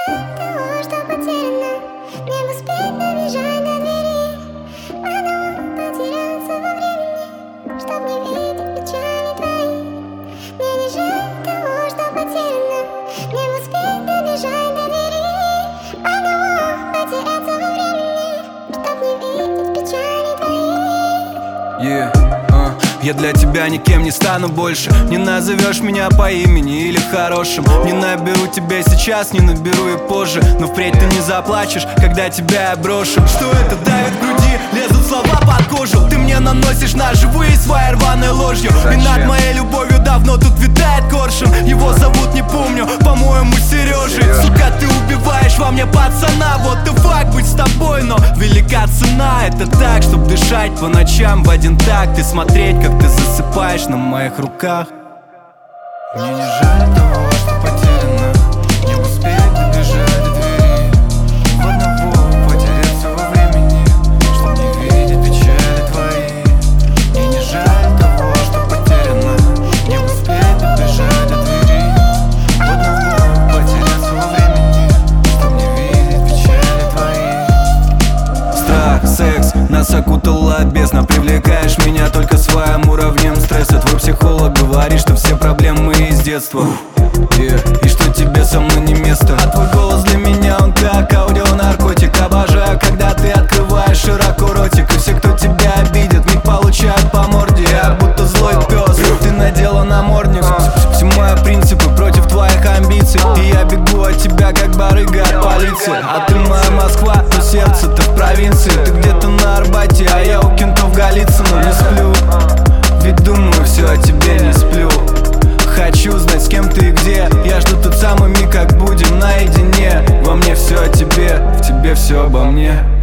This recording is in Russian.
жаль того, что потеряно. Мне бы успеть добежать до двери, потом потеряться во времени, чтоб не видеть печали твои. Мне не жаль того, что потеряно. Мне бы успеть добежать до двери, потом потеряться во времени, чтоб не видеть печали твои. Я для тебя никем не стану больше. Не назовешь меня по имени или хорошим. Не наберу тебя сейчас, не наберу и позже. Но впредь ты не заплачешь, когда тебя я брошу. Что это давит в груди, лезут слова под кожу. Ты мне наносишь ножевые своей рваной ложью. И над моей любовью давно тут витает коршун. Его зовут не помню, по-моему, Сережей. Сука, ты убиваешь во мне пацана. Вот и факт быть с тобой, но велика цена. Это так, чтоб дышать по ночам в один такт и смотреть, как ты засыпаешь на моих руках. Мне не жаль того, что потеряно. Не успеть добежать до двери, в одного потеряться во времени, чтоб не видеть печали твои. Мне не жаль того, что потеряно. Не успеть добежать до двери, в одного потеряться во времени, чтоб не видеть печали твои. Страх, секс, нас окутала бездна. Привлекаешь меня только своим уровнем стресса. Твой психолог говорит, что все проблемы из детства, и что тебе со мной не место. А твой голос для меня, он как аудионаркотик. Обожаю, когда ты открываешь широко ротик. И все, кто тебя обидит, миг получают по морде. Я будто злой пес, ты надела намордник. Все мои принципы против твоих амбиций, и я бегу от тебя, как барыга от полиции. А ты моя Москва, но сердце-то в провинции. Ты где-то на Арбате, а я у кентов Голицына. Не сплю, ведь думаю все о тебе, не сплю. Хочу знать, с кем ты и где. Я жду тот самый миг, как будем наедине. Во мне все о тебе, в тебе все обо мне.